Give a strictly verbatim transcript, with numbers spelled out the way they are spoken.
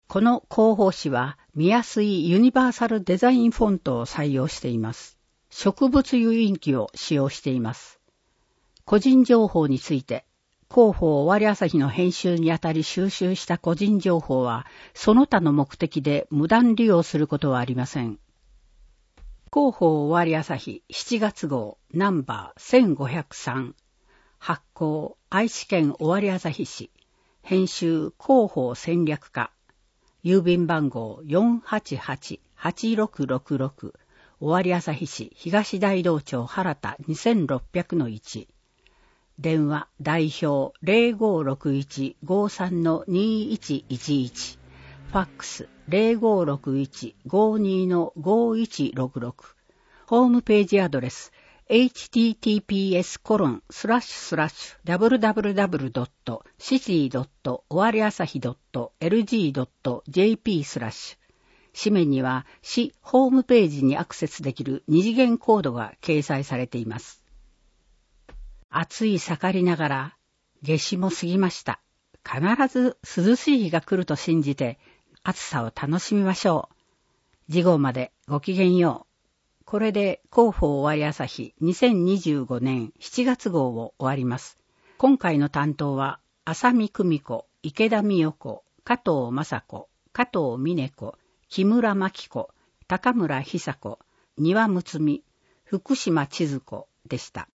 この広報誌は見やすいユニバーサルデザインフォントを採用しています。植物油印記を使用しています。個人情報について、広報終わり朝日の編集にあたり収集した個人情報は、その他の目的で無断利用することはありません。広報終わり朝日しちがつ号ナンバーせんごひゃくさん、発行愛知県終わり朝日市、編集広報戦略課、郵便番号 よんはちはちはちろくろくろく、終わり朝日市東大道町原田 にせんろっぴゃくのいち、電話代表 ゼロごろくいちごさんのにいちいちいち、ファックス ゼロごろくいちごにのごいちろくろく、ホームページアドレス エイチティーティーピーエスコロンスラッシュスラッシュダブリュダブリュダブリュドットシティドット終わり朝日ドットエルジードットジェーピースラッシュ、紙面には市ホームページにアクセスできる二次元コードが掲載されています。暑い盛りながら夏至も過ぎました。必ず涼しい日が来ると信じて暑さを楽しみましょう。次号までごきげんよう。これで広報終わり朝日にせんにじゅうごねんしちがつ号を終わります。今回の担当は浅見久美子、池田美代子、加藤雅子、加藤美音子、木村真紀子、高村久子、丹羽睦美、福島千鶴子でした。